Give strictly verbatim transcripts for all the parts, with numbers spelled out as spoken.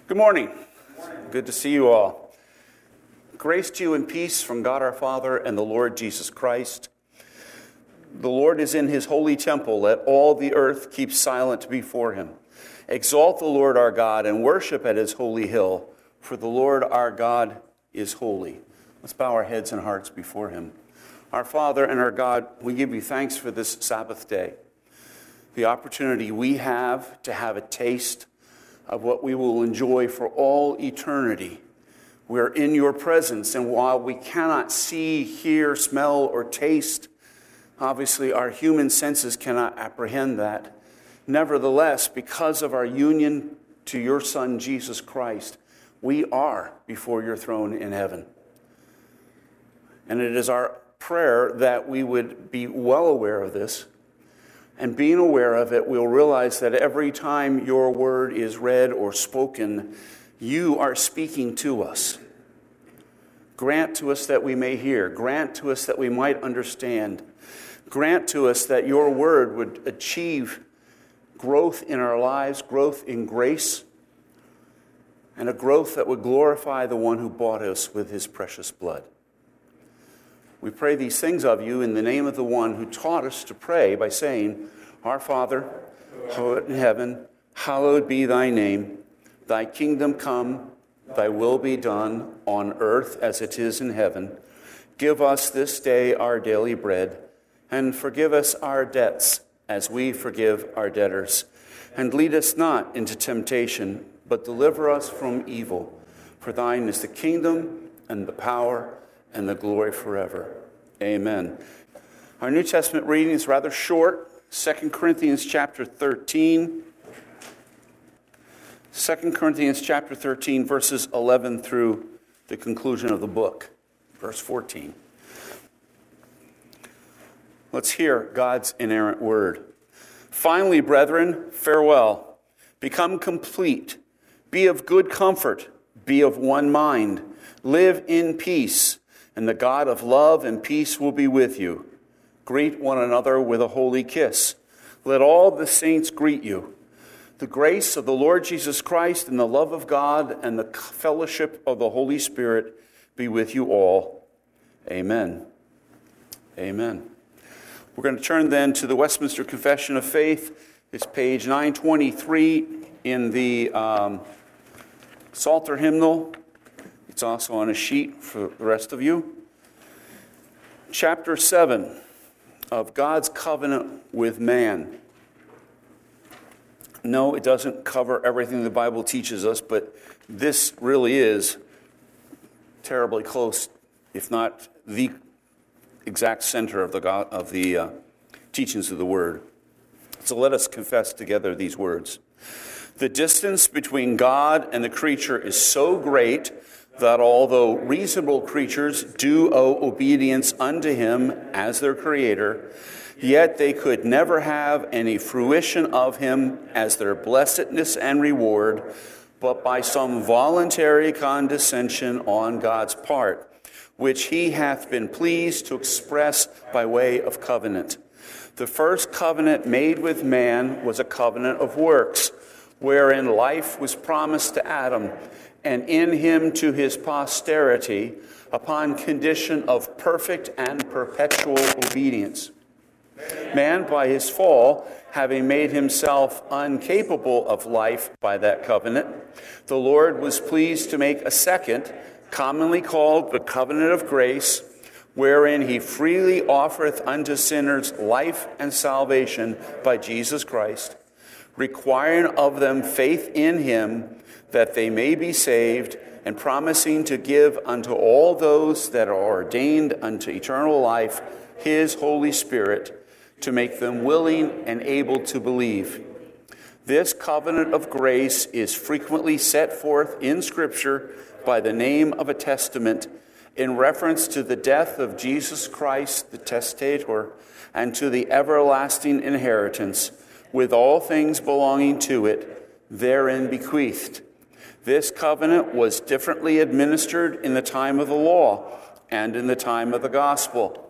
Good morning. Good to see you all. Grace to you and peace from God our Father and the Lord Jesus Christ. The Lord is in his holy temple. Let all the earth keep silent before him. Exalt the Lord our God and worship at his holy hill, for the Lord our God is holy. Let's bow our heads and hearts before him. Our Father and our God, we give you thanks for this Sabbath day, the opportunity we have to have a taste of what we will enjoy for all eternity. We're in your presence, and while we cannot see, hear, smell, or taste, obviously our human senses cannot apprehend that. Nevertheless, because of our union to your Son, Jesus Christ, we are before your throne in heaven. And it is our prayer that we would be well aware of this. And being aware of it, we'll realize that every time your word is read or spoken, you are speaking to us. Grant to us that we may hear. Grant to us that we might understand. Grant to us that your word would achieve growth in our lives, growth in grace, and a growth that would glorify the one who bought us with his precious blood. We pray these things of you in the name of the one who taught us to pray by saying, Our Father, who art in heaven, hallowed be thy name. Thy kingdom come, thy will be done on earth as it is in heaven. Give us this day our daily bread, and forgive us our debts as we forgive our debtors. And lead us not into temptation, but deliver us from evil. For thine is the kingdom and the power and the glory forever. Amen. Our New Testament reading is rather short. Second Corinthians chapter thirteen. Second Corinthians chapter thirteen, verses eleven through the conclusion of the book, verse fourteen. Let's hear God's inerrant word. Finally, brethren, farewell. Become complete. Be of good comfort. Be of one mind. Live in peace. And the God of love and peace will be with you. Greet one another with a holy kiss. Let all the saints greet you. The grace of the Lord Jesus Christ and the love of God and the fellowship of the Holy Spirit be with you all. Amen. Amen. We're going to turn then to the Westminster Confession of Faith. It's page nine twenty-three in the um, Psalter hymnal. It's also on a sheet for the rest of you. Chapter seven of God's covenant with man. No, it doesn't cover everything the Bible teaches us, but this really is terribly close, if not the exact center of the God, of the uh, teachings of the Word. So let us confess together these words. The distance between God and the creature is so great that although reasonable creatures do owe obedience unto him as their creator, yet they could never have any fruition of him as their blessedness and reward, but by some voluntary condescension on God's part, which he hath been pleased to express by way of covenant. The first covenant made with man was a covenant of works, wherein life was promised to Adam, and in him to his posterity, upon condition of perfect and perpetual obedience. Man, by his fall, having made himself incapable of life by that covenant, the Lord was pleased to make a second, commonly called the covenant of grace, wherein he freely offereth unto sinners life and salvation by Jesus Christ, requiring of them faith in him, that they may be saved, and promising to give unto all those that are ordained unto eternal life his Holy Spirit, to make them willing and able to believe. This covenant of grace is frequently set forth in Scripture by the name of a testament in reference to the death of Jesus Christ, the testator, and to the everlasting inheritance, with all things belonging to it, therein bequeathed. This covenant was differently administered in the time of the law and in the time of the gospel.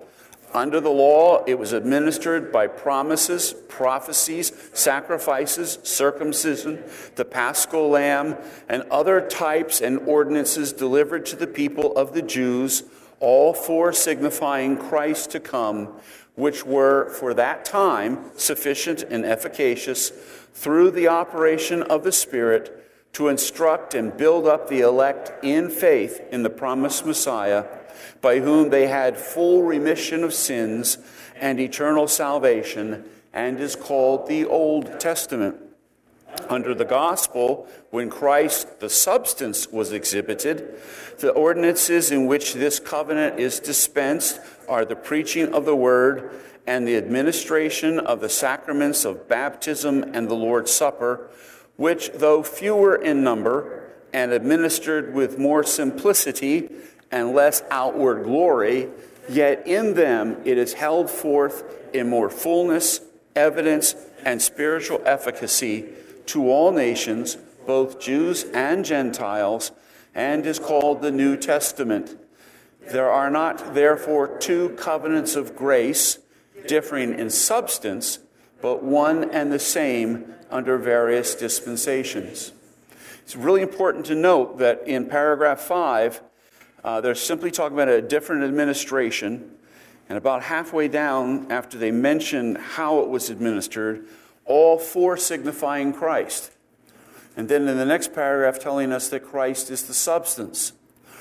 Under the law, it was administered by promises, prophecies, sacrifices, circumcision, the Paschal lamb, and other types and ordinances delivered to the people of the Jews, all four signifying Christ to come, which were for that time sufficient and efficacious through the operation of the Spirit to instruct and build up the elect in faith in the promised Messiah, by whom they had full remission of sins and eternal salvation, and is called the Old Testament. Under the gospel, when Christ, the substance, was exhibited, the ordinances in which this covenant is dispensed are the preaching of the word and the administration of the sacraments of baptism and the Lord's Supper, which, though fewer in number and administered with more simplicity and less outward glory, yet in them it is held forth in more fullness, evidence, and spiritual efficacy to all nations, both Jews and Gentiles, and is called the New Testament. There are not, therefore, two covenants of grace, differing in substance, but one and the same under various dispensations. It's really important to note that in paragraph five, Uh, they're simply talking about a different administration, and about halfway down, after they mention how it was administered, all four signifying Christ. And then in the next paragraph telling us that Christ is the substance.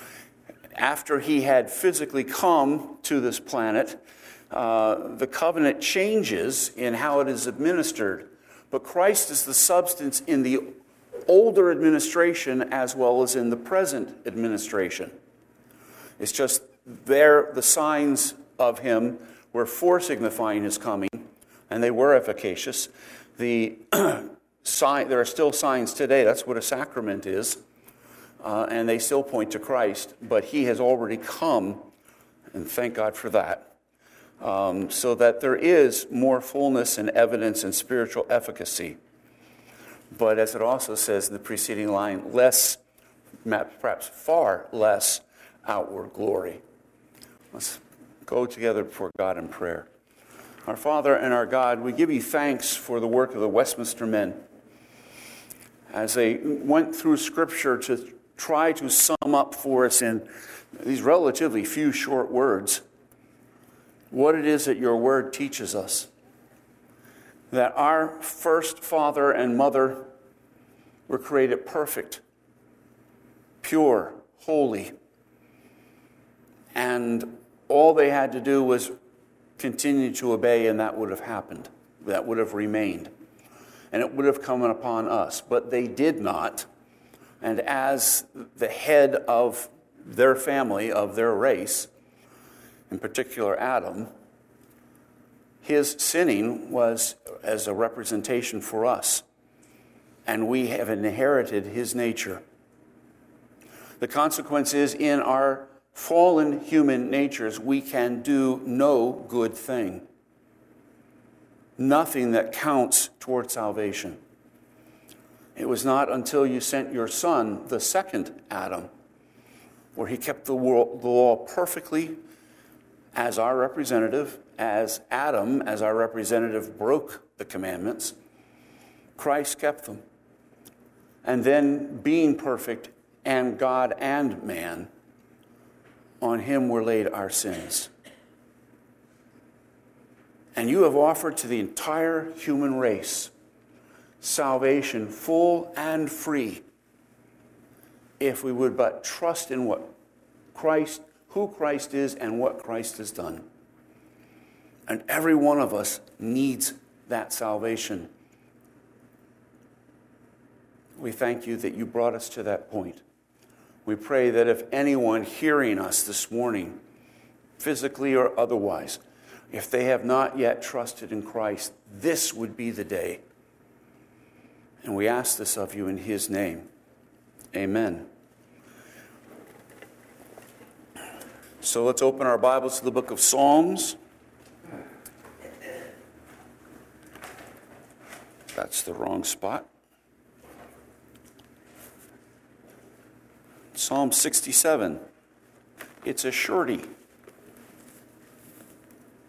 After he had physically come to this planet, uh, the covenant changes in how it is administered. But Christ is the substance in the older administration as well as in the present administration. It's just there, the signs of him were for signifying his coming, and they were efficacious. The sign, there are still signs today. That's what a sacrament is, uh, and they still point to Christ. But he has already come, and thank God for that, um, so that there is more fullness and evidence and spiritual efficacy. But as it also says in the preceding line, less, perhaps far less, outward glory. Let's go together before God in prayer. Our Father and our God, we give you thanks for the work of the Westminster men as they went through Scripture to try to sum up for us in these relatively few short words what it is that your word teaches us. That our first father and mother were created perfect, pure, holy, and all they had to do was continue to obey, and that would have happened. That would have remained. And it would have come upon us. But they did not. And as the head of their family, of their race, in particular Adam, his sinning was as a representation for us. And we have inherited his nature. The consequence is in our fallen human natures, we can do no good thing. Nothing that counts toward salvation. It was not until you sent your son, the second Adam, where he kept the law perfectly as our representative, as Adam, as our representative, broke the commandments. Christ kept them. And then, being perfect and God and man, on him were laid our sins. And you have offered to the entire human race salvation full and free if we would but trust in what Christ, who Christ is and what Christ has done. And every one of us needs that salvation. We thank you that you brought us to that point. We pray that if anyone hearing us this morning, physically or otherwise, if they have not yet trusted in Christ, this would be the day. And we ask this of you in his name. Amen. So let's open our Bibles to the book of Psalms. That's the wrong spot. Psalm sixty-seven. It's a shorty.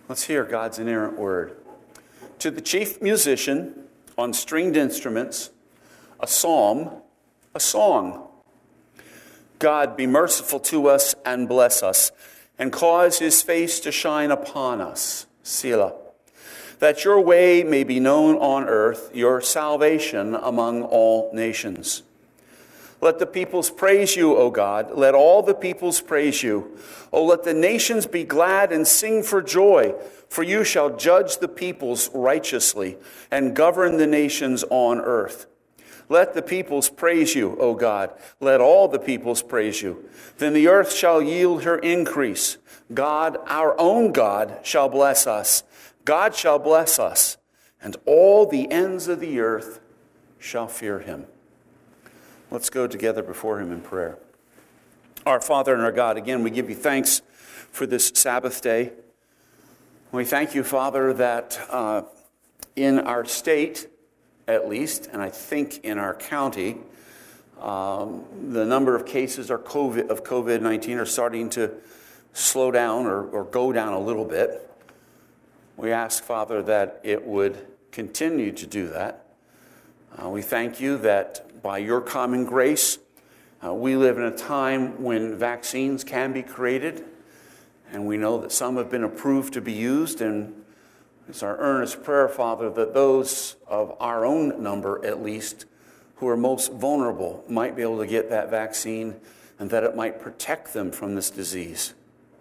Let's hear God's inerrant word. To the chief musician on stringed instruments, a psalm, a song. God, be merciful to us and bless us, and cause his face to shine upon us. Selah. That your way may be known on earth, your salvation among all nations. Let the peoples praise you, O God. Let all the peoples praise you. O let the nations be glad and sing for joy, for you shall judge the peoples righteously and govern the nations on earth. Let the peoples praise you, O God. Let all the peoples praise you. Then the earth shall yield her increase. God, our own God, shall bless us. God shall bless us, and all the ends of the earth shall fear him. Let's go together before him in prayer. Our Father and our God, again, we give you thanks for this Sabbath day. We thank you, Father, that uh, in our state, at least, and I think in our county, um, the number of cases are COVID, of covid nineteen are starting to slow down or, or go down a little bit. We ask, Father, that it would continue to do that. Uh, we thank you that by your common grace, uh, we live in a time when vaccines can be created, and we know that some have been approved to be used, and it's our earnest prayer, Father, that those of our own number, at least, who are most vulnerable might be able to get that vaccine and that it might protect them from this disease.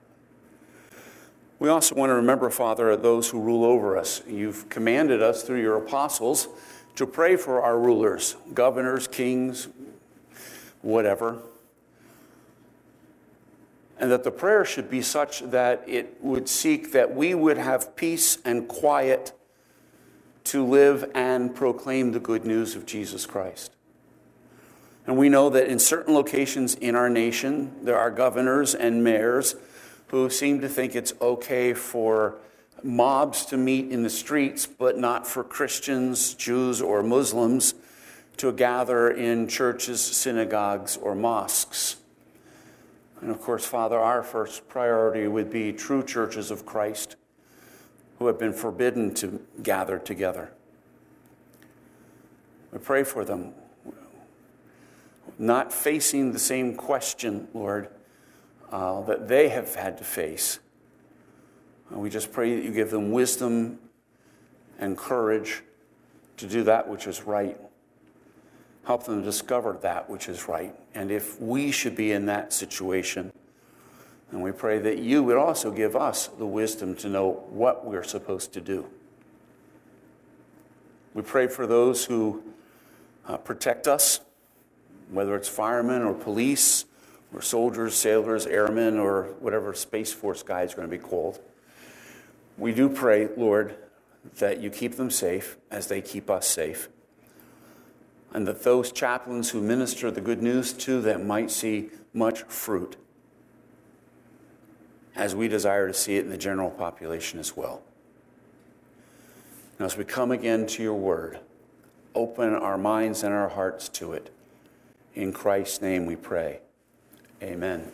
We also want to remember, Father, those who rule over us. You've commanded us through your apostles to pray for our rulers, governors, kings, whatever. And that the prayer should be such that it would seek that we would have peace and quiet to live and proclaim the good news of Jesus Christ. And we know that in certain locations in our nation, there are governors and mayors who seem to think it's okay for mobs to meet in the streets, but not for Christians, Jews, or Muslims to gather in churches, synagogues, or mosques. And of course, Father, our first priority would be true churches of Christ who have been forbidden to gather together. We pray for them, not facing the same question, Lord, uh, that they have had to face. And we just pray that you give them wisdom and courage to do that which is right. Help them to discover that which is right. And if we should be in that situation, then we pray that you would also give us the wisdom to know what we're supposed to do. We pray for those who uh, protect us, whether it's firemen or police or soldiers, sailors, airmen, or whatever Space Force guy is going to be called. We do pray, Lord, that you keep them safe as they keep us safe, and that those chaplains who minister the good news to them might see much fruit, as we desire to see it in the general population as well. Now, as we come again to your word, open our minds and our hearts to it. In Christ's name we pray. Amen.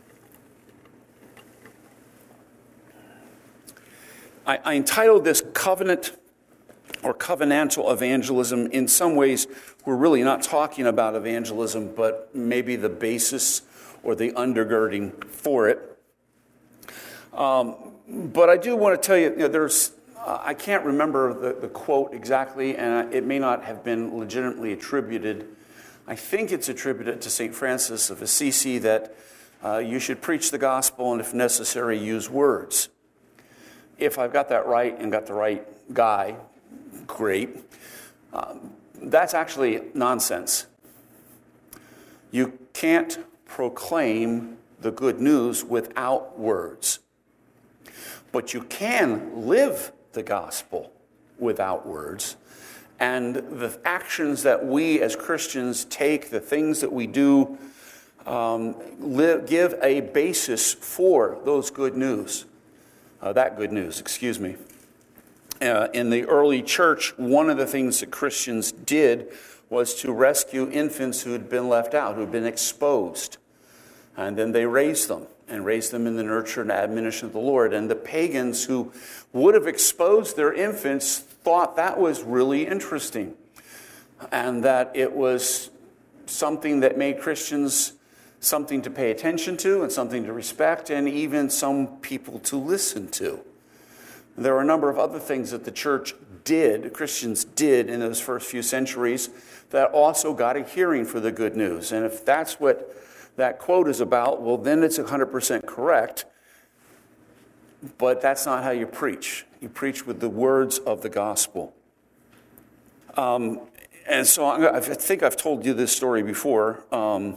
I, I entitled this Covenant or Covenantal Evangelism. In some ways, we're really not talking about evangelism, but maybe the basis or the undergirding for it. Um, but I do want to tell you, you know, there's, uh, I can't remember the, the quote exactly, and it may not have been legitimately attributed. I think it's attributed to Saint Francis of Assisi that uh, you should preach the gospel and, if necessary, use words. If I've got that right and got the right guy, great. Um, that's actually nonsense. You can't proclaim the good news without words. But you can live the gospel without words. And the actions that we as Christians take, the things that we do, um, live, give a basis for those good news. Uh, that good news, excuse me. Uh, in the early church, one of the things that Christians did was to rescue infants who had been left out, who had been exposed. And then they raised them. and raise them in the nurture and admonition of the Lord. And the pagans who would have exposed their infants thought that was really interesting, and that it was something that made Christians something to pay attention to and something to respect, and even some people to listen to. There were a number of other things that the church did, Christians did in those first few centuries, that also got a hearing for the good news. And if that's what that quote is about, well, then it's one hundred percent correct. But that's not how you preach. You preach with the words of the gospel. Um, and so I think I've told you this story before. Um,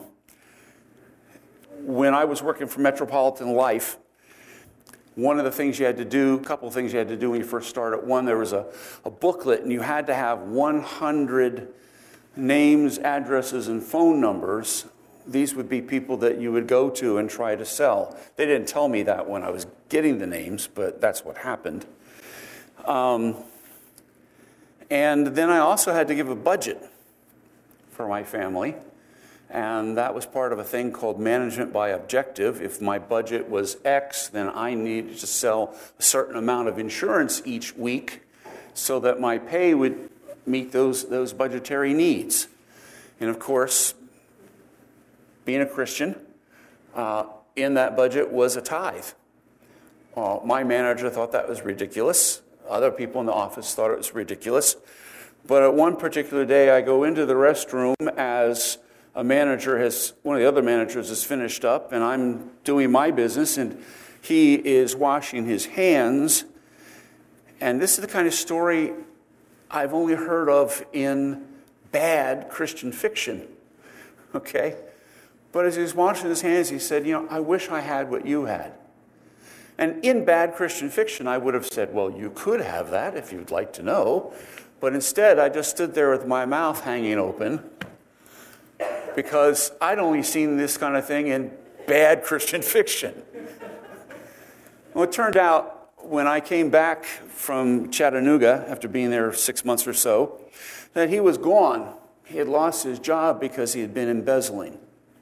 when I was working for Metropolitan Life, one of the things you had to do, a couple of things you had to do when you first started. One, there was a, a booklet, and you had to have one hundred names, addresses, and phone numbers. These would be people that you would go to and try to sell. They didn't tell me that when I was getting the names, but that's what happened. Um, and then I also had to give a budget for my family. And that was part of a thing called management by objective. If my budget was X, then I needed to sell a certain amount of insurance each week so that my pay would meet those, those budgetary needs. And of course, being a Christian, uh, in that budget was a tithe. Uh, my manager thought that was ridiculous. Other people in the office thought it was ridiculous. But at one particular day, I go into the restroom as a manager has, one of the other managers has finished up, and I'm doing my business, and he is washing his hands. And this is the kind of story I've only heard of in bad Christian fiction, okay? But as he was washing his hands, he said, you know, I wish I had what you had. And in bad Christian fiction, I would have said, well, you could have that if you'd like to know. But instead, I just stood there with my mouth hanging open, because I'd only seen this kind of thing in bad Christian fiction. Well, it turned out when I came back from Chattanooga, after being there six months or so, that he was gone. He had lost his job because he had been embezzling.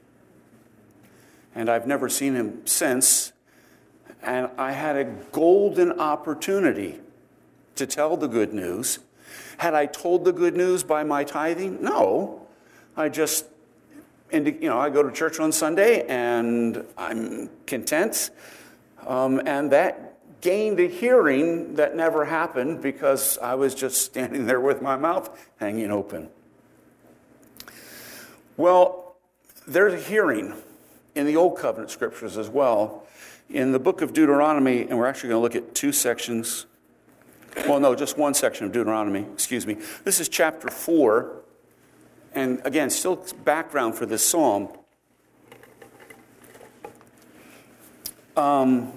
And I've never seen him since. And I had a golden opportunity to tell the good news. Had I told the good news by my tithing? No. I just And, you know, I go to church on Sunday, and I'm content. Um, and that gained a hearing that never happened because I was just standing there with my mouth hanging open. Well, there's a hearing in the Old Covenant Scriptures as well. In the book of Deuteronomy, and we're actually going to look at two sections. Well, no, just one section of Deuteronomy, excuse me. This is chapter four. And again, still background for this psalm. Um,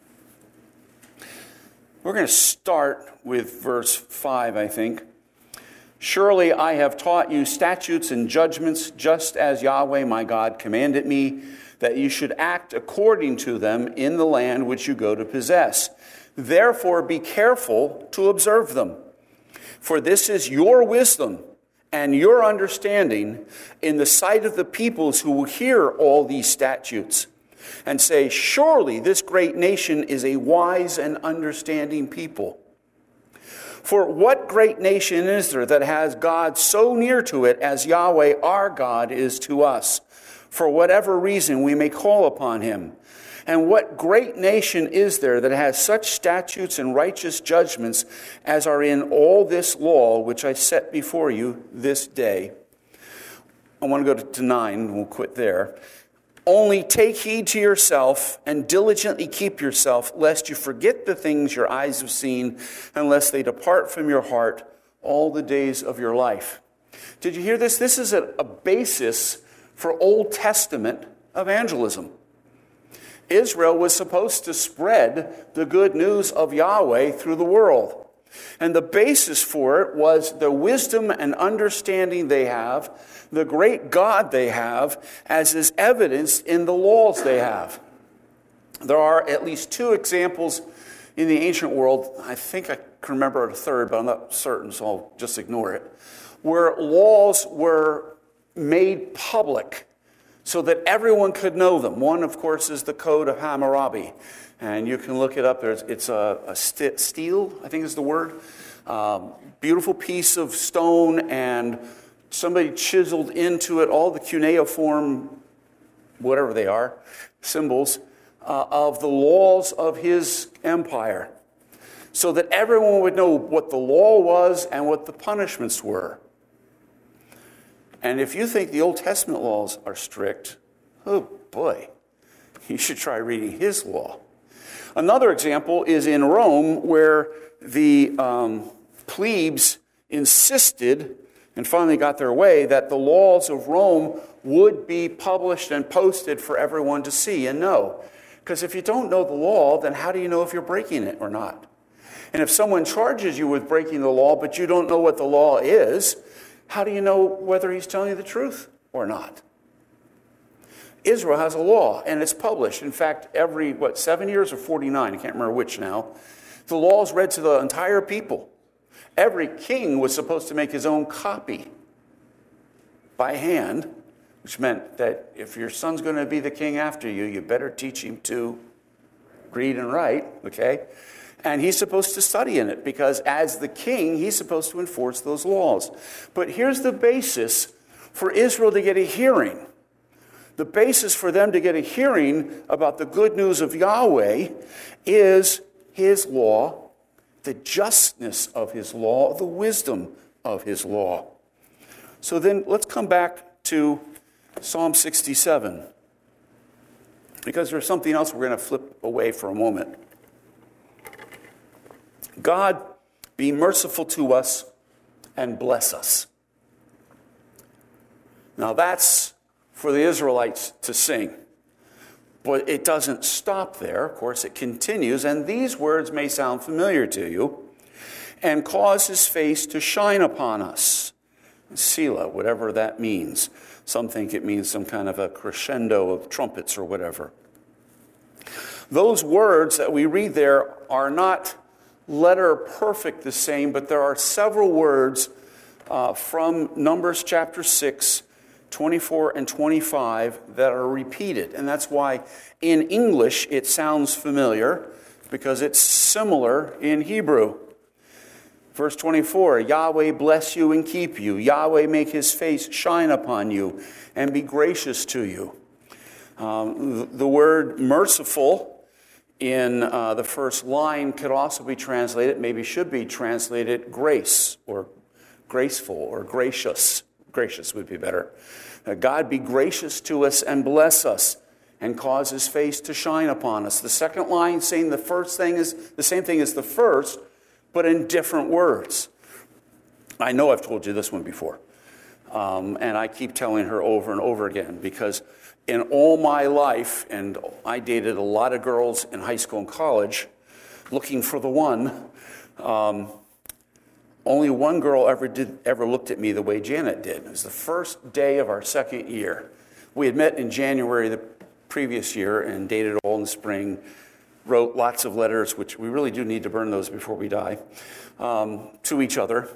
we're going to start with verse five, I think. Surely I have taught you statutes and judgments, just as Yahweh my God commanded me, that you should act according to them in the land which you go to possess. Therefore be careful to observe them. For this is your wisdom and your understanding in the sight of the peoples who will hear all these statutes and say, surely this great nation is a wise and understanding people. For what great nation is there that has God so near to it as Yahweh our God is to us, for whatever reason we may call upon him? And what great nation is there that has such statutes and righteous judgments as are in all this law which I set before you this day? I want to go to nine, and we'll quit there. Only take heed to yourself and diligently keep yourself, lest you forget the things your eyes have seen, unless they depart from your heart all the days of your life. Did you hear this? This is a, a basis for Old Testament evangelism. Israel was supposed to spread the good news of Yahweh through the world. And the basis for it was the wisdom and understanding they have, the great God they have, as is evidenced in the laws they have. There are at least two examples in the ancient world. I think I can remember a third, but I'm not certain, so I'll just ignore it, where laws were made public so that everyone could know them. One, of course, is the Code of Hammurabi. And you can look it up. There's, it's a, a st- steel, I think is the word. Um, beautiful piece of stone, and somebody chiseled into it all the cuneiform, whatever they are, symbols uh, of the laws of his empire, so that everyone would know what the law was and what the punishments were. And if you think the Old Testament laws are strict, oh boy, you should try reading his law. Another example is in Rome, where the um, plebes insisted, and finally got their way, that the laws of Rome would be published and posted for everyone to see and know. Because if you don't know the law, then how do you know if you're breaking it or not? And if someone charges you with breaking the law, but you don't know what the law is, how do you know whether he's telling you the truth or not? Israel has a law, and it's published. In fact, every, what, seven years or forty-nine, I can't remember which now, the law is read to the entire people. Every king was supposed to make his own copy by hand, which meant that if your son's going to be the king after you, you better teach him to read and write, okay? And he's supposed to study in it, because as the king, he's supposed to enforce those laws. But here's the basis for Israel to get a hearing. The basis for them to get a hearing about the good news of Yahweh is his law, the justness of his law, the wisdom of his law. So then let's come back to Psalm sixty-seven, because there's something else we're going to flip away for a moment. God, be merciful to us and bless us. Now that's for the Israelites to sing. But it doesn't stop there. Of course, it continues. And these words may sound familiar to you. And cause his face to shine upon us. Selah, whatever that means. Some think it means some kind of a crescendo of trumpets or whatever. Those words that we read there are not letter perfect the same, but there are several words uh, from Numbers chapter six, twenty-four and twenty-five that are repeated. And that's why in English it sounds familiar, because it's similar in Hebrew. Verse twenty-four, Yahweh bless you and keep you. Yahweh make his face shine upon you and be gracious to you. Um, the word merciful in uh, the first line could also be translated, maybe should be translated grace, or graceful, or gracious. Gracious would be better. Uh, God be gracious to us and bless us and cause his face to shine upon us. The second line saying the first thing is the same thing as the first, but in different words. I know I've told you this one before. Um, and I keep telling her over and over again, because in all my life, and I dated a lot of girls in high school and college, looking for the one, um, only one girl ever did ever looked at me the way Janet did. It was the first day of our second year. We had met in January the previous year and dated all in the spring, wrote lots of letters, which we really do need to burn those before we die, um, to each other.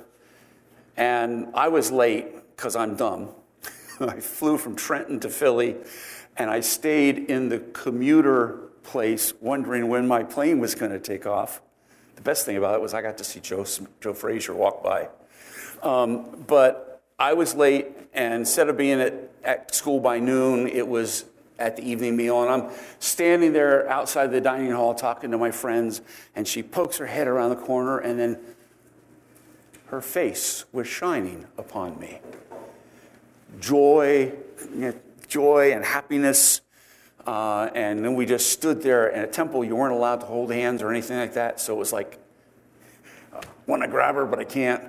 And I was late because I'm dumb. I flew from Trenton to Philly, and I stayed in the commuter place wondering when my plane was going to take off. The best thing about it was I got to see Joe, Joe Frazier walk by. Um, but I was late, and instead of being at, at school by noon, it was at the evening meal. And I'm standing there outside the dining hall talking to my friends, and she pokes her head around the corner, and then her face was shining upon me. Joy, joy and happiness. Uh, and then we just stood there. And at Temple, you weren't allowed to hold hands or anything like that. So it was like, I want to grab her, but I can't.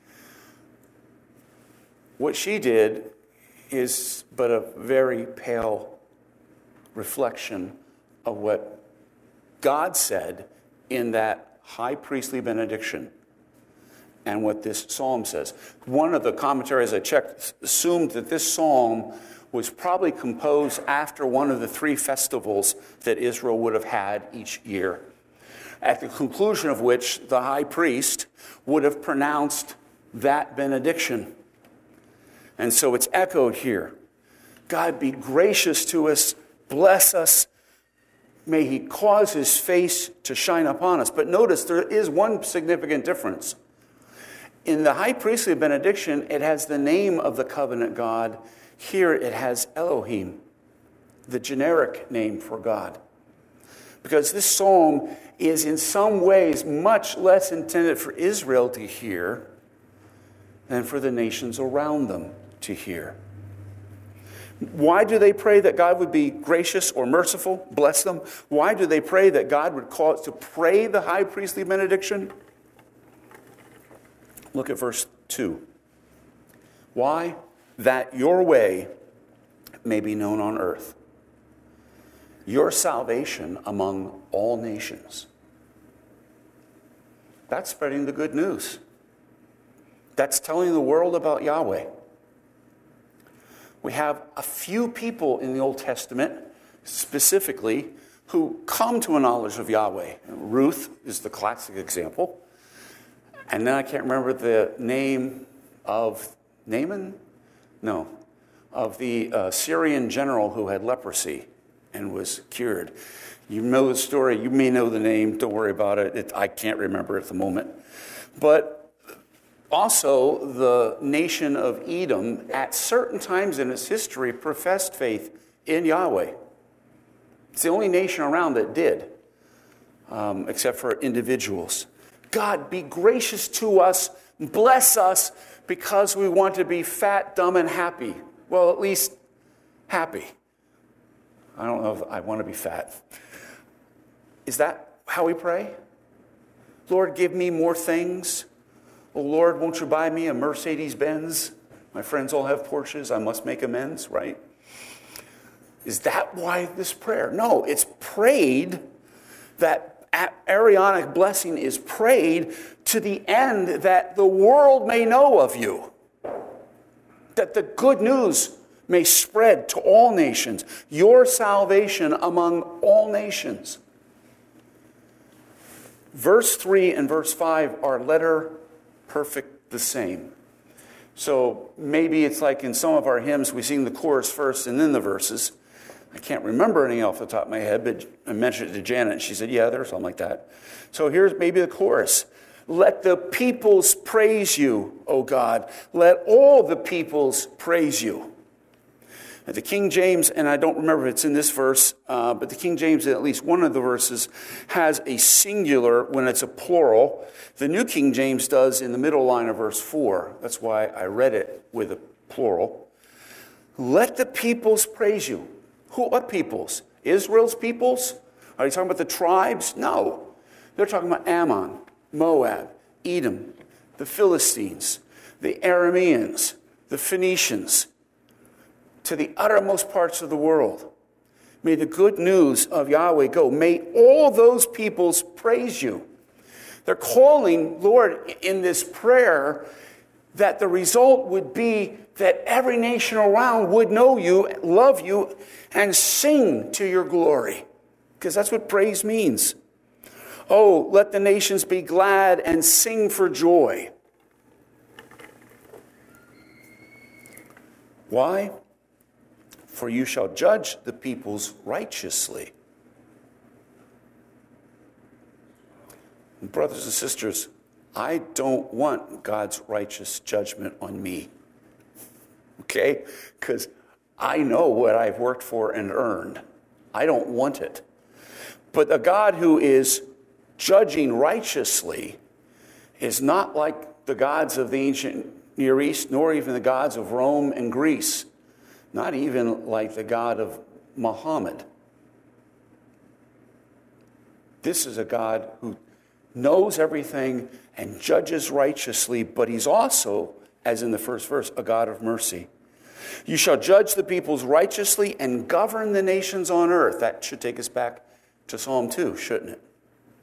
What she did is but a very pale reflection of what God said in that high priestly benediction and what this psalm says. One of the commentaries I checked assumed that this psalm was probably composed after one of the three festivals that Israel would have had each year, at the conclusion of which the high priest would have pronounced that benediction. And so it's echoed here. God be gracious to us, bless us. May he cause his face to shine upon us. But notice there is one significant difference. In the high priestly benediction, it has the name of the covenant God. Here it has Elohim, the generic name for God. Because this psalm is in some ways much less intended for Israel to hear than for the nations around them to hear. Why do they pray that God would be gracious or merciful, bless them? Why do they pray that God would cause to pray the high priestly benediction? Look at verse two. Why? That your way may be known on earth, your salvation among all nations. That's spreading the good news. That's telling the world about Yahweh. We have a few people in the Old Testament, specifically, who come to a knowledge of Yahweh. Ruth is the classic example. And then I can't remember the name of Naaman? No. Of the uh, Syrian general who had leprosy and was cured. You know the story. You may know the name. Don't worry about it. it I can't remember at the moment. But also, the nation of Edom, at certain times in its history, professed faith in Yahweh. It's the only nation around that did, um, except for individuals. God, be gracious to us, bless us, because we want to be fat, dumb, and happy. Well, at least happy. I don't know if I want to be fat. Is that how we pray? Lord, give me more things. Oh, Lord, won't you buy me a Mercedes-Benz? My friends all have Porsches. I must make amends, right? Is that why this prayer? No, it's prayed, that Aaronic blessing is prayed to the end that the world may know of you, that the good news may spread to all nations, your salvation among all nations. Verse three and verse five are letter perfect the same. So maybe it's like in some of our hymns, we sing the chorus first and then the verses. I can't remember any off the top of my head, but I mentioned it to Janet, and she said, yeah, there's something like that. So here's maybe the chorus. Let the peoples praise you, O God. Let all the peoples praise you. The King James, and I don't remember if it's in this verse, uh, but the King James, in at least one of the verses, has a singular when it's a plural. The New King James does in the middle line of verse four. That's why I read it with a plural. Let the peoples praise you. Who? What peoples? Israel's peoples? Are you talking about the tribes? No. They're talking about Ammon, Moab, Edom, the Philistines, the Arameans, the Phoenicians, to the uttermost parts of the world. May the good news of Yahweh go. May all those peoples praise you. They're calling, Lord, in this prayer, that the result would be that every nation around would know you, love you, and sing to your glory. Because that's what praise means. Oh, let the nations be glad and sing for joy. Why? For you shall judge the peoples righteously. Brothers and sisters, I don't want God's righteous judgment on me. Okay? Because I know what I've worked for and earned. I don't want it. But a God who is judging righteously is not like the gods of the ancient Near East, nor even the gods of Rome and Greece. Not even like the God of Muhammad. This is a God who knows everything and judges righteously, but he's also, as in the first verse, a God of mercy. You shall judge the peoples righteously and govern the nations on earth. That should take us back to Psalm two, shouldn't it?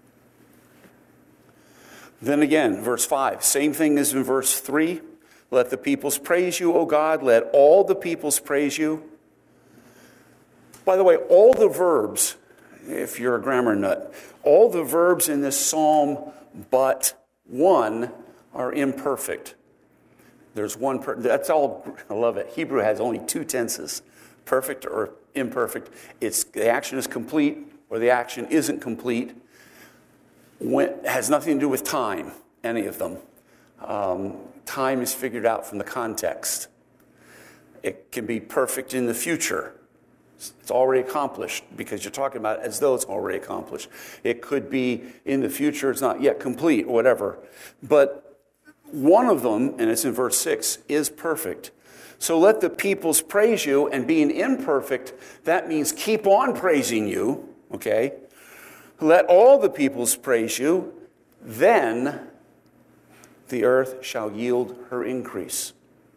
Then again, verse five, same thing as in verse three. Let the peoples praise you, O God. Let all the peoples praise you. By the way, all the verbs, if you're a grammar nut, all the verbs in this psalm but one are imperfect. There's one, per, that's all, I love it. Hebrew has only two tenses, perfect or imperfect. It's the action is complete or the action isn't complete. When, it has nothing to do with time, any of them. Um, time is figured out from the context. It can be perfect in the future. It's already accomplished because you're talking about it as though it's already accomplished. It could be in the future, it's not yet complete, or whatever. But one of them, and it's in verse six, is perfect. So let the peoples praise you, and being imperfect, that means keep on praising you, okay? Let all the peoples praise you, then the earth shall yield her increase.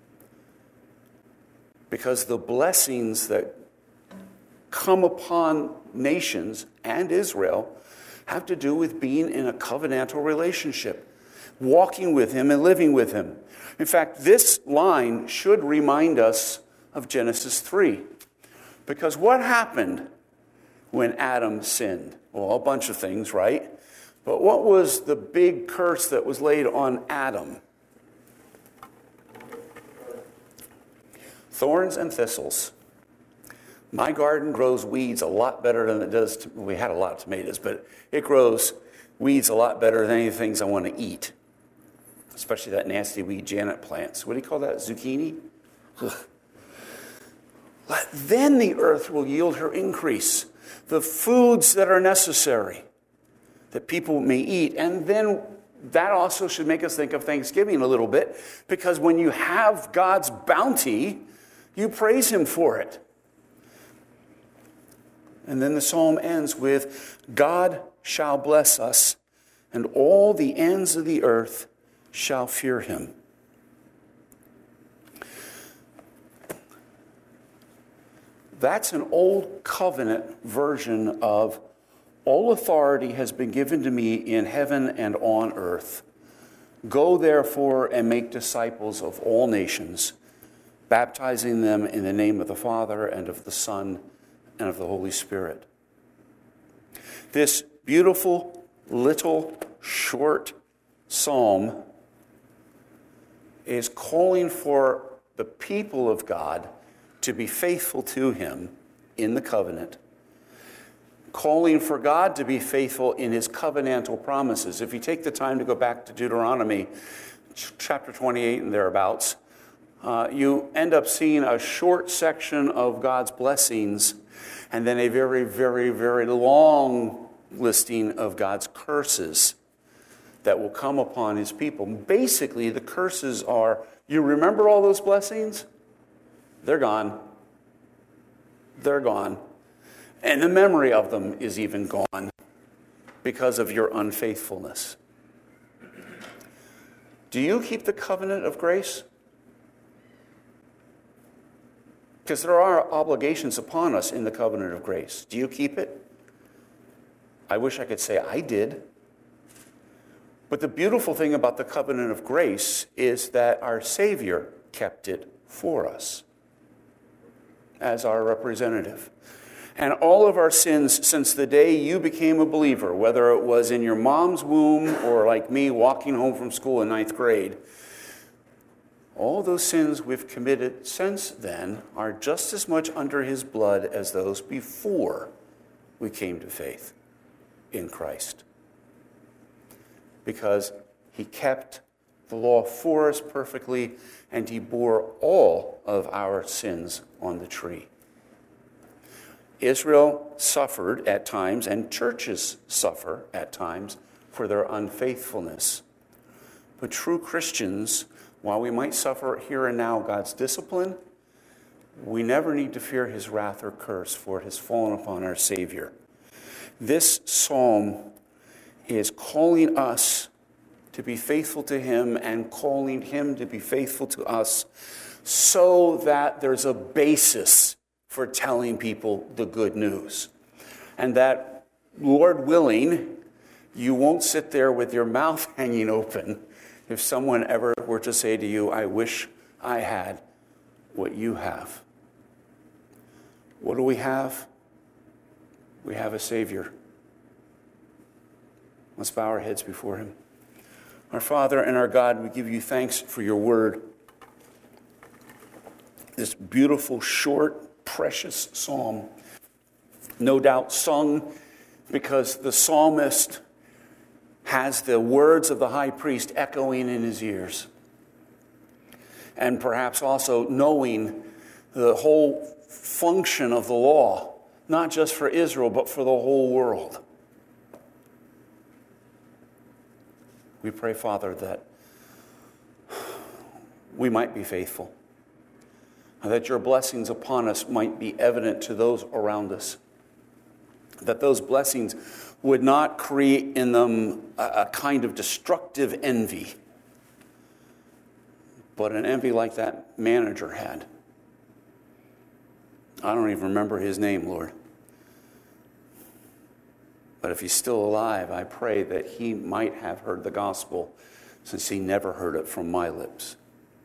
Because the blessings that come upon nations and Israel have to do with being in a covenantal relationship, walking with him and living with him. In fact, this line should remind us of Genesis three. Because what happened when Adam sinned? Well, a bunch of things, right? But what was the big curse that was laid on Adam? Thorns and thistles. My garden grows weeds a lot better than it does. To, we had a lot of tomatoes, but it grows weeds a lot better than any things I want to eat. Especially that nasty weed Janet plants. What do you call that? Zucchini? Ugh. Then the earth will yield her increase. The foods that are necessary that people may eat. And then that also should make us think of Thanksgiving a little bit. Because when you have God's bounty, you praise him for it. And then the psalm ends with, God shall bless us, and all the ends of the earth shall fear him. That's an old covenant version of all authority has been given to me in heaven and on earth. Go therefore and make disciples of all nations, baptizing them in the name of the Father and of the Son and of the Holy Spirit. This beautiful, little, short psalm is calling for the people of God to be faithful to him in the covenant, calling for God to be faithful in his covenantal promises. If you take the time to go back to Deuteronomy chapter twenty-eight and thereabouts, uh, you end up seeing a short section of God's blessings and then a very, very, very long listing of God's curses that will come upon his people. Basically, the curses are, you remember all those blessings? They're gone. They're gone. And the memory of them is even gone because of your unfaithfulness. Do you keep the covenant of grace? Because there are obligations upon us in the covenant of grace. Do you keep it? I wish I could say I did. But the beautiful thing about the covenant of grace is that our Savior kept it for us as our representative. And all of our sins since the day you became a believer, whether it was in your mom's womb or like me walking home from school in ninth grade, all those sins we've committed since then are just as much under his blood as those before we came to faith in Christ. Because he kept the law for us perfectly, and he bore all of our sins on the tree. Israel suffered at times, and churches suffer at times, for their unfaithfulness. But true Christians, while we might suffer here and now God's discipline, we never need to fear his wrath or curse, for it has fallen upon our Savior. This psalm is calling us to be faithful to him and calling him to be faithful to us so that there's a basis for telling people the good news. And that, Lord willing, you won't sit there with your mouth hanging open if someone ever were to say to you, I wish I had what you have. What do we have? We have a Savior. Let's bow our heads before him. Our Father and our God, we give you thanks for your word. This beautiful, short, precious psalm. No doubt sung because the psalmist has the words of the high priest echoing in his ears. And perhaps also knowing the whole function of the law, not just for Israel, but for the whole world. We pray, Father, that we might be faithful, and that your blessings upon us might be evident to those around us, that those blessings would not create in them a, a kind of destructive envy, but an envy like that manager had. I don't even remember his name, Lord. But if he's still alive, I pray that he might have heard the gospel, since he never heard it from my lips.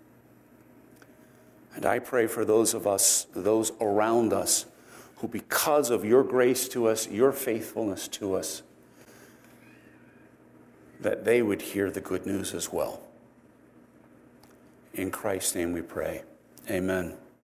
And I pray for those of us, those around us, who because of your grace to us, your faithfulness to us, that they would hear the good news as well. In Christ's name we pray. Amen.